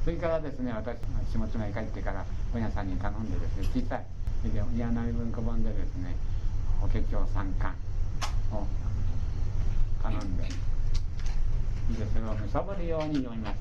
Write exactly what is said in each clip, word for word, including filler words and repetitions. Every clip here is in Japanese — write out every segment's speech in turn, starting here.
それからですね、私下妻へ帰ってから本屋さんに頼んでですね、小さい岩波文庫本でですね、法華経三巻を頼んで、でそれをむさぼるように読みました。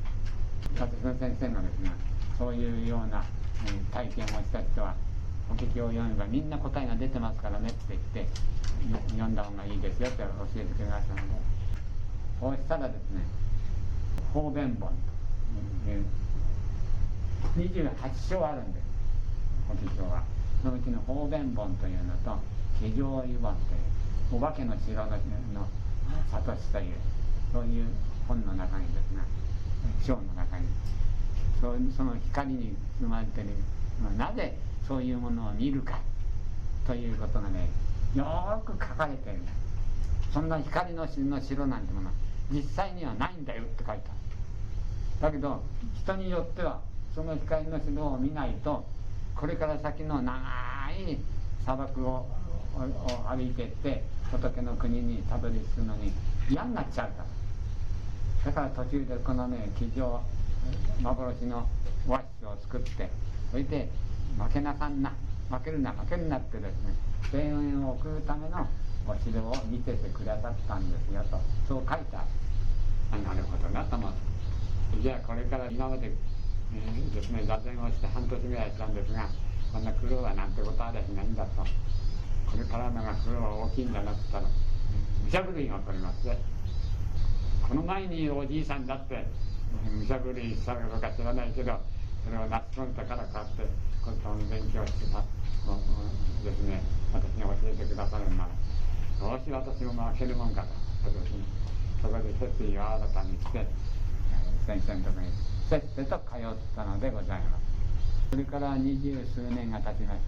私の先生のですね、そういうような体験をした人は法華経を読めばみんな答えが出てますからねって言って読んだ方がいいですよって教えてくれましたので、そうしたらですね、方便本というにじゅうはち章あるんです、法華経は。そのうちの方便本というのと化粧湯本というお化けの城のの悟しというそういう本の中にですね、章の中にそその光に包まれている、なぜそういうものを見るかということがね、よーく書かれている。そんな光の城なんてものは実際にはないんだよって書いてある。だけど人によってはその光の城を見ないとこれから先の長い砂漠を歩いていって仏の国にたどり着くのに嫌になっちゃうから。だから途中でこのね机上幻の和室を作って、それで負けなさんな負けるな負けるなってですね、声援を送るためのお城を見せてくださったんですよと、そう書いてある。なるほどなと思って、じゃあこれから今まで、えー、ですね座禅をして半年ぐらいしたんですが、こんな苦労はなんてことはですねいいんだと、これからのが苦労は大きいんだなって言ったらむしゃぶりが起こりますね。この前におじいさんだってむしゃぶりしたのか知らないけど、それをなす込んだからかってことの勉強してたですね、私に教えてくださるならどうし私も負けるもんかとですね、そこで決意を新たにして先生のところにせっせと通ったのでございます。それから二十数年が経ちました。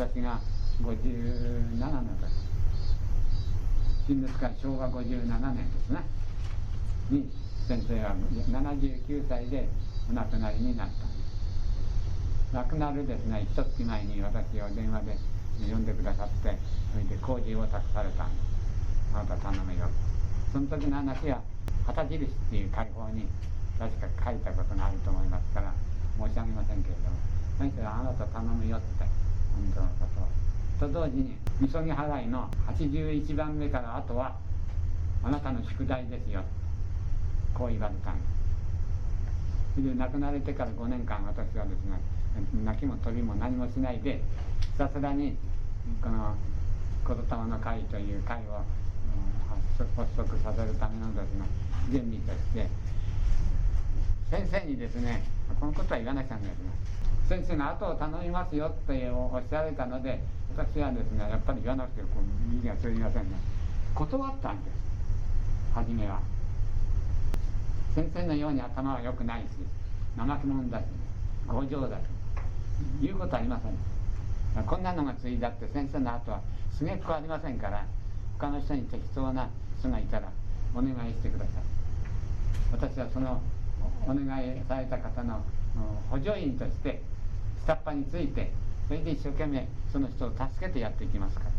私がごじゅうななの時、新ですからしょうわごじゅうななねんですねに先生はななじゅうきゅうさいでお亡くなりになったんです。亡くなるですね一月前に私を電話で呼んでくださって、それで工事を託されたんです。あなた頼むよ。その時の話は旗印っていう解放に確か書いたことがあると思いますから申し上げませんけれども、先生はあなた頼むよって本当のことをと同時に、みそぎ払いのはちじゅういちばんめからあとはあなたの宿題ですよ、こう言われたんです。それで亡くなられてからごねんかん、私はですね泣きも鳥も何もしないでひたすらにこの言霊の会という会を発足させるためのですね準備として先生にですね、このことは言わなきゃなんですね、先生が後を頼みますよっておっしゃられたので、私はですねやっぱり言わなくてこう右が通りませんね、断ったんです。初めは先生のように頭は良くないし怠け者だし強情だと言うことはありません。こんなのがついだって先生の後はすげっこありませんから、他の人に適当な人がいたらお願いしてください。私はそのお願いされた方の補助員として下っ端について、それで一生懸命その人を助けてやっていきますから。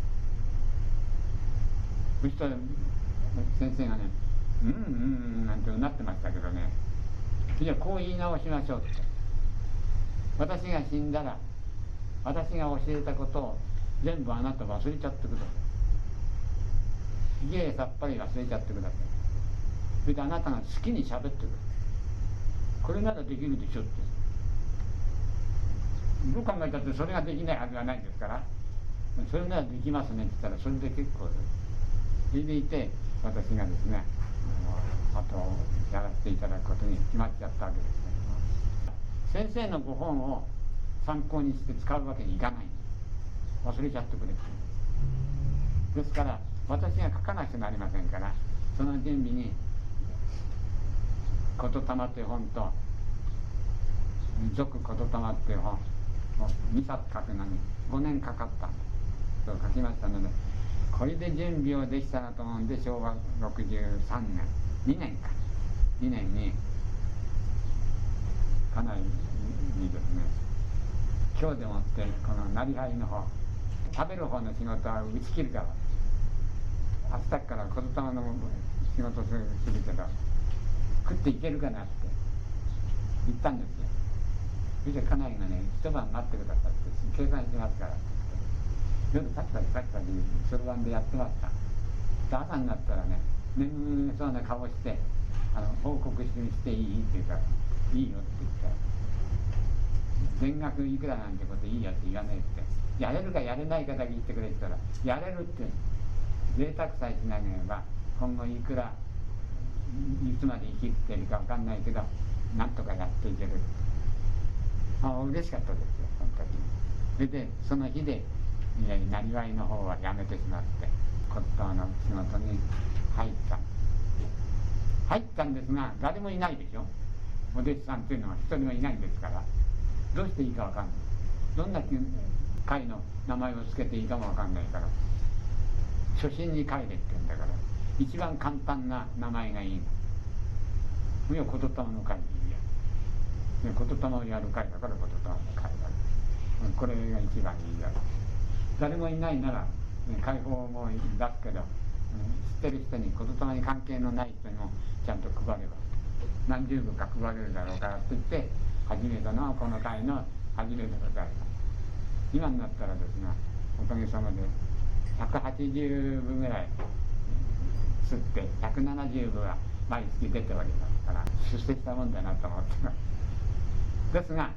そしたら先生がねうんうんうんなんてうなってましたけどね、じゃあこう言い直しましょうって、私が死んだら私が教えたことを全部あなた忘れちゃってください。きれいさっぱり忘れちゃってください。それであなたが好きに喋ってください。これならできるでしょって。どう考えたってそれができないはずはないですから、それならできますねって言ったらそれで結構です。それでいて私がですねあとやらせていただくことに決まっちゃったわけですけども、先生のご本を参考にして使うわけにいかない。忘れちゃってくれて、ですから私が書かなくなりませんから、その準備に言霊という本と俗言霊っていう本をにさつ書くのにごねんかかったんです。そう書きましたので、これで準備をできたなと思うんで、しょうわろくじゅうさんねんにねんかにねんにかなりにですね、今日でもってこのなりはりの方、食べる方の仕事は打ち切るから、明日から言霊の仕事するけど食っていけるかなって行ったんですよ。それで家内がね、一晩待ってくださって計算しますからって言って、夜パチパチパチパチそろばんでやってました。で朝になったらね、眠そうな顔してあの報告していいって言うから、いいよって言ったら、全額いくらなんてこといいよって言わないって、やれるかやれないかだけ言ってくれって言ったら、やれるって、贅沢さえしなければ今後いくらいつまで生きてるか分かんないけどなんとかやっていける。ああ嬉しかったですよその時に。それでその日でなりわいの方はやめてしまって骨董の仕事に入った入ったんですが、誰もいないでしょ。お弟子さんっていうのは一人もいないんですから、どうしていいか分かんない。どんな会の名前を付けていいかも分かんないから、初心に帰れって言うんだから、一番簡単な名前がいいの。いや、言霊の会でいいや。言霊をやる会だから言霊の会だ。これが一番いいや。誰もいないなら、ね、解放も出すけど、知ってる人に、言霊に関係のない人にもちゃんと配れば、何十部か配れるだろうからって言って、初めてのこの会の初めての会。今になったらですね、おかげさまでひゃくはちじゅうぶぐらい吸ってひゃくななじゅうぶは毎月出ておりますから出世したもんだなと思ってます。ですが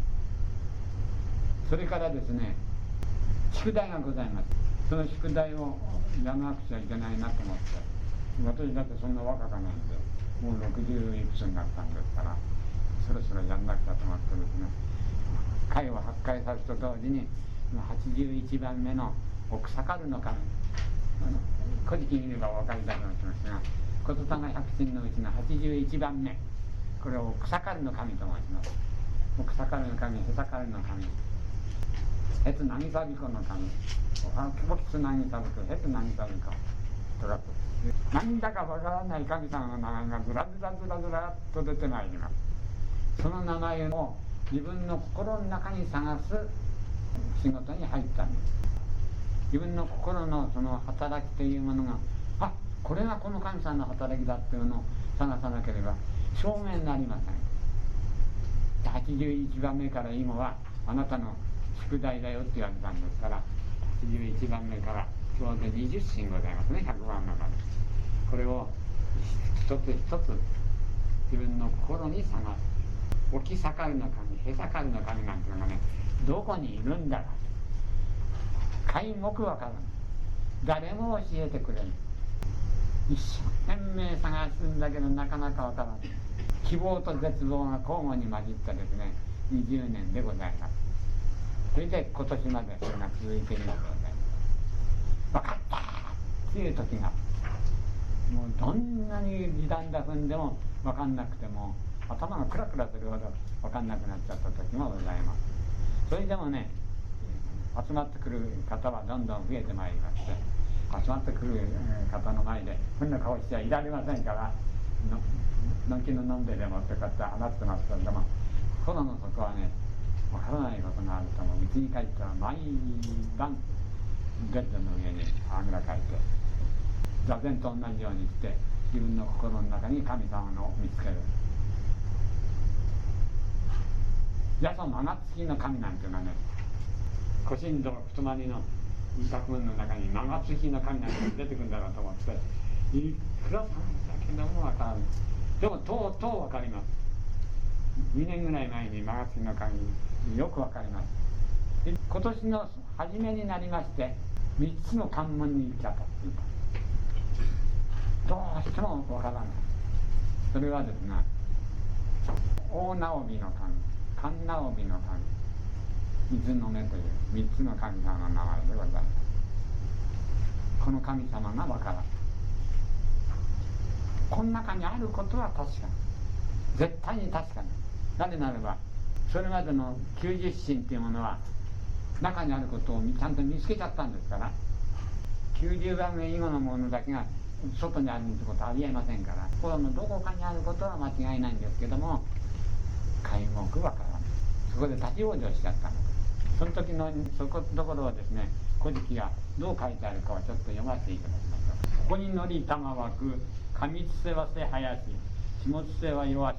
それからですね、宿題がございます。その宿題をやらなくちゃいけないなと思って、私だってそんな若かないんでもうろくじゅういくつになったんですから、そろそろやんなくちゃと思ってですね、会を発会させると同時にはちじゅういちばんめの奥坂るの神、古事記見ればお分かりだと思いますが、言霊百神のうちのはちじゅういちばんめ、これを奥坂るの神と申します。奥坂るの神、へさかるの神、へつなぎさびこの神、おきつなぎさびこ、へつなぎさびことかと、何だかわからない神様の名前がずらずらずらずらっと出てまいります。その名前を自分の心の中に探す仕事に入ったんです。自分の心のその働きというものが、あ、これがこの神様の働きだっていうのを探さなければ証明になりません。はちじゅういちばんめから今はあなたの宿題だよって言われたんですから、はちじゅういちばんめからちょうどにじゅっしんございますね、ひゃくばんめまで。これを一つ一つ自分の心に探す。置き盛るの神、へさかるの神なんていうのがね、どこにいるんだか皆目わからない。誰も教えてくれない。一生懸命探すんだけどなかなかわからない。希望と絶望が交互に混じったですねにじゅうねんでございます。それで今年までそれが続いているのでございます。分かったっていう時がもうどんなに時短だ踏んでも分かんなくても頭がクラクラするほど分かんなくなっちゃった時もございます。それでもね、集まってくる方はどんどん増えてまいりまして、集まってくる方の前でこんな顔しちゃいられませんから、のんきの飲んででもってこうやって話してますけれども、心の底はね、分からないことがあるともう家に帰ったら毎晩ベッドの上にあぐらかいて座禅と同じようにして自分の心の中に神様を見つける。八十長月の神なんていうのはね、古神道太まりの学問の中に長月の神なんて出てくるんだろうと思って、いくらさんだけども分からない。でもとうとう分かります。にねんぐらい前に長月の神よく分かります。で今年の初めになりましてみっつの関門に来たというか、どうしても分からない。それはですね、大直美の神、神直美の神、水の目というみっつの神様の名前でございます。この神様が分からない。この中にあることは確かに、絶対に確かに。なぜならばそれまでのきゅうじゅっしんというものは中にあることをちゃんと見つけちゃったんですから、きゅうじゅうばんめ以後のものだけが外にあるってことはありえませんから、心のどこかにあることは間違いないんですけども、皆目わからない。そこで立ち往生しちゃったのです。その時のそこところはですね、古事記がどう書いてあるかをちょっと読ませていただきましょう。ここに乗りたまわく、上つせはせはやし、下つせは弱し、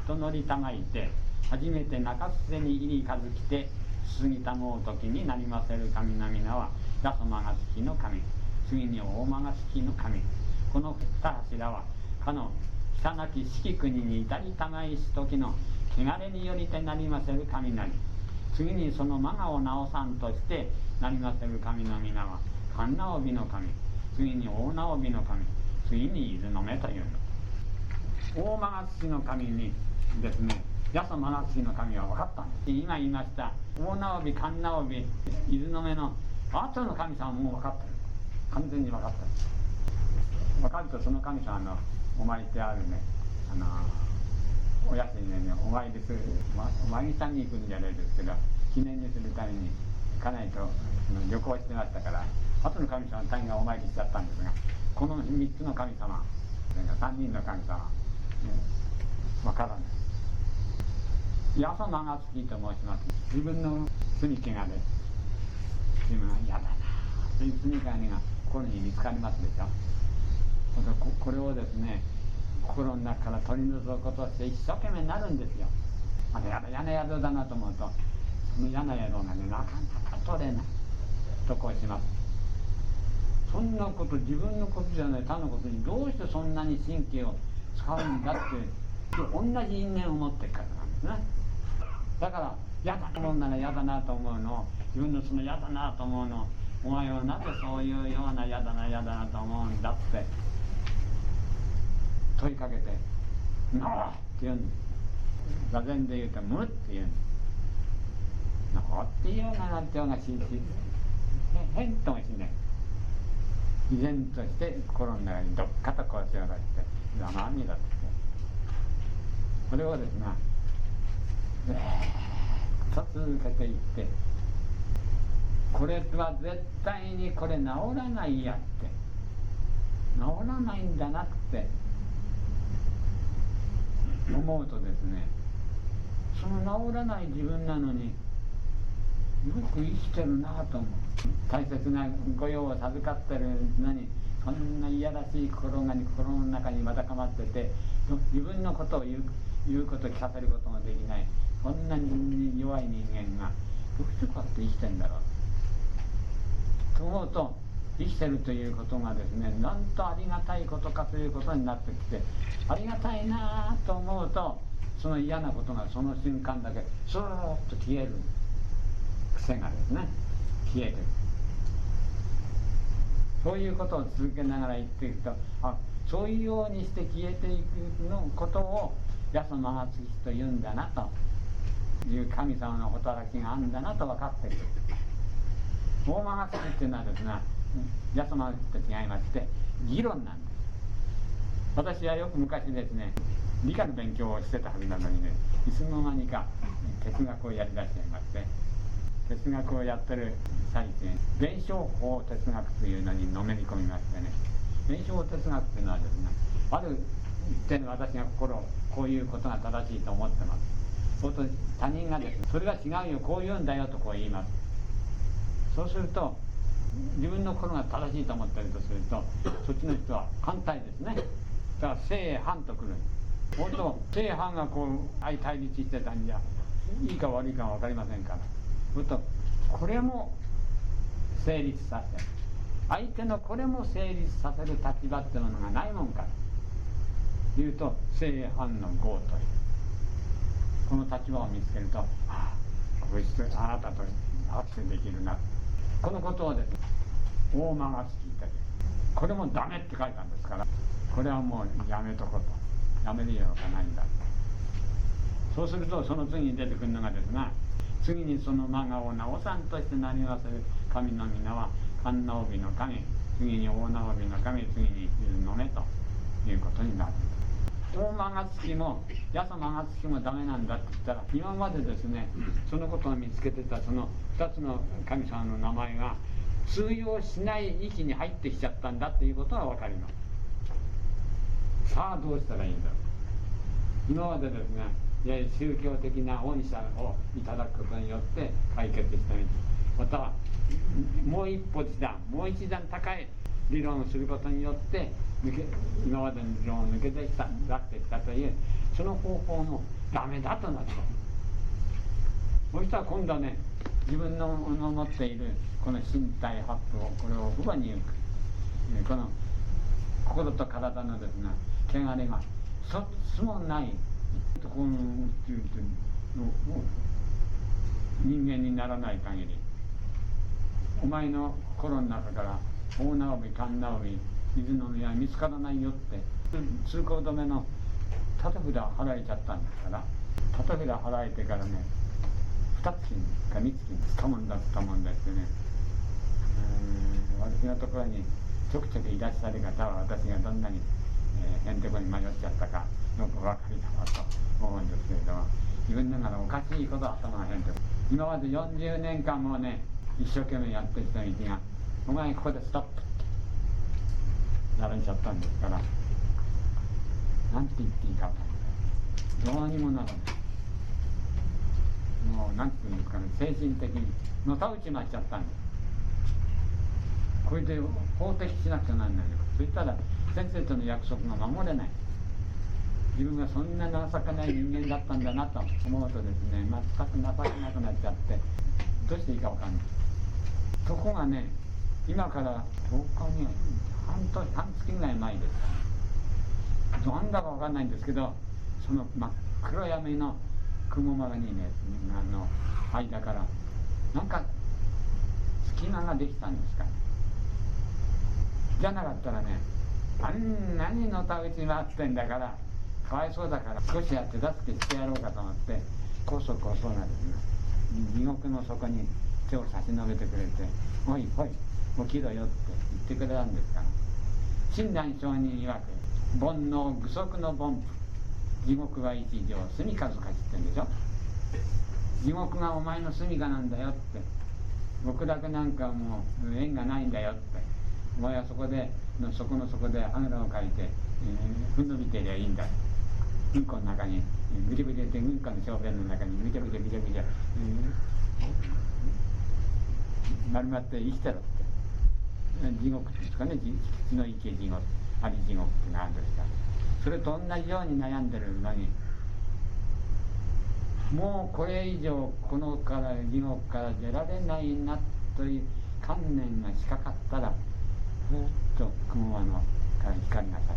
人乗りたがいて初めて中須瀬に入り数来て過ぎたもう時になりませる神々名は八十間が月の神、次に大間が月の神。この二柱はかの久なき四季国に至りたがいし時の汚れによりてなりませる神々、次にその魔我を直さんとしてなりませる神の皆は神直帯の神、次に大直帯の神、次に伊豆の目というの。大間が月の神にですね、八十間が月の神は分かったんです。今言いました大直帯、神直帯、伊豆の目の後の神様はもう分かってる。完全に分かってる。分かるとその神様のお参りってあるね、あのお安いね、お参りする、ま、お参りさんに行くんじゃないですけど、記念にするために行かないと旅行してましたから、後の神様の単位がお参りしちゃったんですが、このみっつの神様、さんにんの神様、ね、分からない。八十間が月と申します。自分の罪汚れ、自分は嫌だなという罪汚れが心に見つかりますでしょ。これをですね、心の中から取り除くことをして一生懸命になるんですよ。また嫌な宿だなと思うと、その嫌な宿がね、なかなか取れないとこうします。そんなこと、自分のことじゃない他のことにどうしてそんなに神経を使うんだって同じ因縁を持ってるからなんですね。だから嫌だと思うなら嫌だなと思うのを、自分のその嫌だなと思うのを、お前はなぜそういうような嫌だな嫌だなと思うんだって問いかけて「ノー」って言うんです。座禅で言うと「無」って言うんです。ノーって言うならっていうのが真実、変ともしない。依然として心の中にどっかとこう強がって「ざまみだ」ってこれをですねずっと続けていって、これは絶対にこれ治らないやって治らないんだなって思うとですね、その治らない自分なのによく生きてるなと思う。大切な御用を授かってるのにそんないやらしい心が心の中にまだかまってて、自分のことを言う、言うこと聞かせることもできない、そんなに弱い人間がどうしてこうやって生きてんだろうと思うと、生きてるということがですね、なんとありがたいことかということになってきて、ありがたいなと思うと、その嫌なことがその瞬間だけスーッと消える癖がですね、消えてる。そういうことを続けながら言っていくと、あ、そういうようにして消えていくのことを八十間が月というんだなという神様の働きがあるんだなと分かってくる。大間が月っていうのはですね、八十間が月と違いまして議論なんです。私はよく昔ですね、理科の勉強をしてたはずなのにね、いつの間にか哲学をやりだしちゃいまして、哲学をやってる最中に弁証法哲学というのにのめり込みましてね、弁証法哲学というのはですね、ある一点の私が心こういうことが正しいと思ってます。そうすると他人がですね、それは違うよ、こう言うんだよとこう言います。そうすると自分の心が正しいと思ってるとすると、そっちの人は反対ですね。だから正反とくる。ほんと正反がこう相対立してたんじゃいいか悪いかは分かりませんから、ほんとこれも成立させる、相手のこれも成立させる立場ってものがないもんから言うと正反の合というこの立場を見つけると、ああこいつあなたと握手できるな、このことをですね大間が月という、これもダメって書いたんですから、これはもうやめとこと、やめるようがないんだ。そうするとその次に出てくるのがですが、次にその魔我を直さんとしてなりませる神の皆は神直帯の神、次に大直帯の神、次に伊豆の目ということになる。大間が月も八十間が月もダメなんだって言ったら、今までですねそのことを見つけてたそのふたつの神様の名前が通用しない域に入ってきちゃったんだっていうことは分かります。さあどうしたらいいんだろう。今までですね、宗教的な恩赦をいただくことによって解決したり、またはもう一歩一段、もう一段高い理論をすることによって抜け今までの理論を抜けてきた出してきたというその方法もダメだとなった。そしたら今度はね、自分の持っているこの身体発布をこれを不和に行く、この心と体のですね汚れが一つもないところの人間にならない限り、お前の心の中から大縄帯神縄帯水の宮は見つからないよって通行止めの縦札払えちゃったんですから、縦札払えてからね二月か三月につかもんだつかもんだってね、私のところにちょくちょくいらっしゃる方は私がどんなに、えー、へんてこに迷っちゃったかよくお分かりだなと思うんですけれども、自分の中でおかしいことは頭がへんてこ、今までよんじゅうねんかんもね一生懸命やってる人の道がお前ここでストップってやられちゃったんですから、なんて言っていいか分からない、どうにもならない。もうなんていうんですかね、精神的にのたうちまっちゃったんです。これで法的しなくちゃなんないのか。そしたら先生との約束が守れない、自分がそんな情けない人間だったんだなと思うとですね、全く情けなくなっちゃってどうしていいか分かんない。とこがね、今からとおかに半年半月ぐらい前ですか、どんだか分かんないんですけど、その真っ黒闇の雲間にね、あの間からなんか隙間ができたんですかね。じゃなかったらね、あんなにのたうち回ってんだからかわいそうだから少しやって助けしてやろうかと思って、こそこそなですね、地獄の底に手を差し伸べてくれて、おいおい起きろよって言ってくれたんですから。親鸞上人曰く煩悩具足の凡夫、地獄は一条住みかずかしって言うんでしょ。地獄がお前の住みかなんだよって、極楽なんかもう縁がないんだよって、お前はそこでの底の底であぐらをかいて、えー、ふんのびてりゃいいんだ、うんこの中にぐちゃぐちゃって、うんこの小便の中にぐちゃぐちゃぐちゃぐちゃ、えー、丸まって生きてろって、地獄ですかね、血の池地獄、あり地獄ってのあるんですか。それと同じように悩んでるのに、もうこれ以上このから地獄から出られないなという観念がしかかったら、ふっと雲間のから光がさ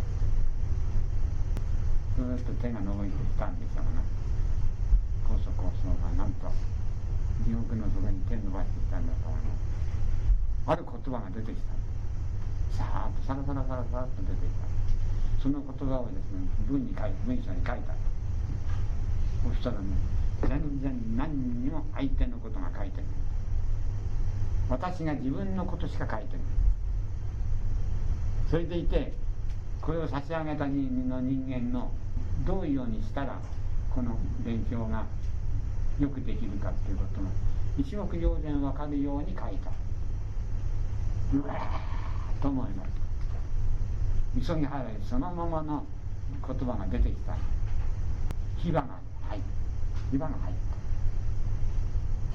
して、ずっと手が伸びてきたんでしょうが、高速高層がなんと地獄の底に手を伸ばしてきたんだと思います。ある言葉が出てきた。さーっとサラサラサラサラっと出てきた。その言葉をですね、文に書いて、文章に書いた。そしたらね、全然何にも相手のことが書いてない。私が自分のことしか書いてない。それでいて、これを差し上げた人の人間のどういうようにしたらこの勉強がよくできるかっていうことが一目瞭然分かるように書いた。うわーと思います。急ぎ払いそのままの言葉が出てきた。火花が入った。火花が入った。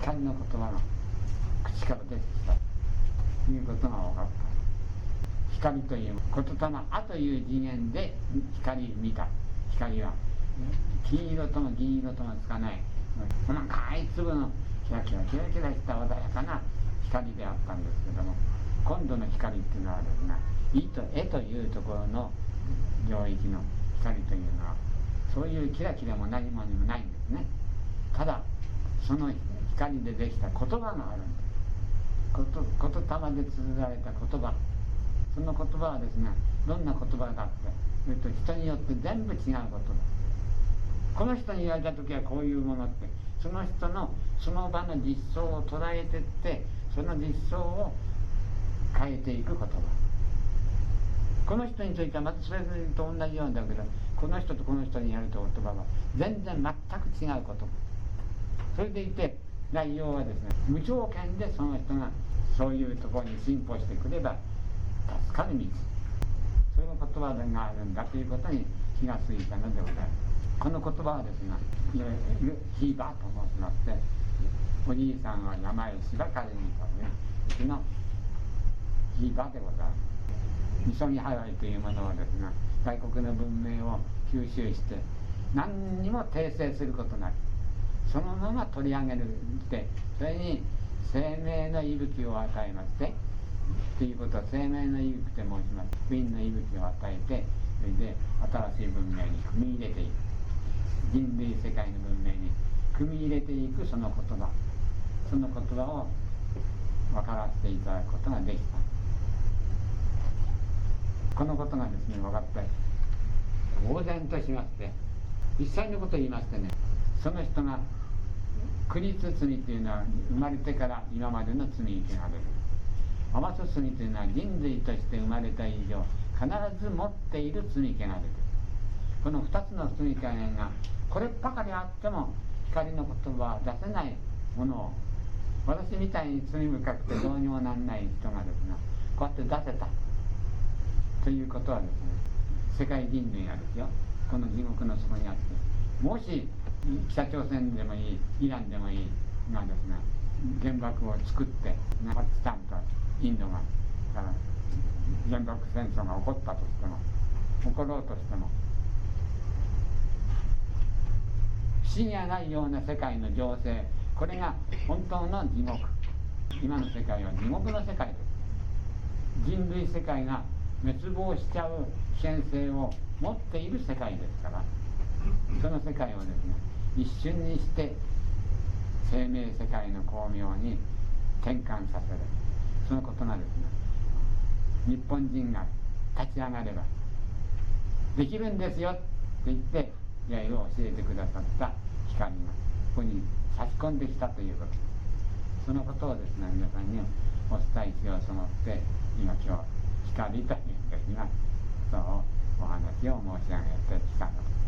光の言葉が口から出てきたということが分かった。光という言霊あという次元で光見た。光は金色とも銀色ともつかない細かい粒のキラキラキラキラした穏やかな光であったんですけども、今度の光っていうのはですね、意と絵というところの領域の光というのはそういうキラキラも何もにもないんですね。ただその光でできた言葉があるんです。言霊で綴られた言葉、その言葉はですね、どんな言葉かっていうと、人によって全部違う言葉。この人に言われた時はこういうものって、その人のその場の実相を捉えてって、その実相を変えていく言葉。この人についてはまたそれと同じようだけど、この人とこの人にやると言葉は全然全く違う言葉。それでいて内容はですね、無条件でその人がそういうところに進歩してくれば助かる道、そういう言葉があるんだということに気がついたのでございます。この言葉はですね、ヒーバーと申しまして、おじいさんは山へ芝刈りにといううちのヒーバーでございます。 みそぎ払いというものをですが、外国の文明を吸収して何にも訂正することなく、そのまま取り上げるして、それに生命の息吹を与えまして、ということは生命の息吹と申します。福音の息吹を与えて、それで新しい文明に組み入れていく、人類世界の文明に組み入れていくその言葉、その言葉を分からせていただくことができた。このことがですね、分かって呆然としまして、実際のことを言いましてね、その人が苦律罪というのは生まれてから今までの罪がある。甘す罪というのは人類として生まれた以上必ず持っている罪気が出て、このふたつの罪気がこればかりあっても光の言葉は出せないものを、私みたいに罪深くてどうにもなんない人がですね、こうやって出せたということはですね、世界人類がですよ、この地獄の底にあって、もし北朝鮮でもいい、イランでもいいがですね、原爆を作ってパキスタンとインドが原爆戦争が起こったとしても、起ころうとしても、不思議がないような世界の情勢、これが本当の地獄。今の世界は地獄の世界です。人類世界が滅亡しちゃう危険性を持っている世界ですから、その世界をですね、一瞬にして生命世界の光明に転換させる、そのことがですね、日本人が立ち上がればできるんですよって言っていろいろ教えてくださった光がここに差し込んできたということ、そのことをですね、皆さんにお伝えしようと思って今今日光というんですが、そうお話を申し上げてきたのです。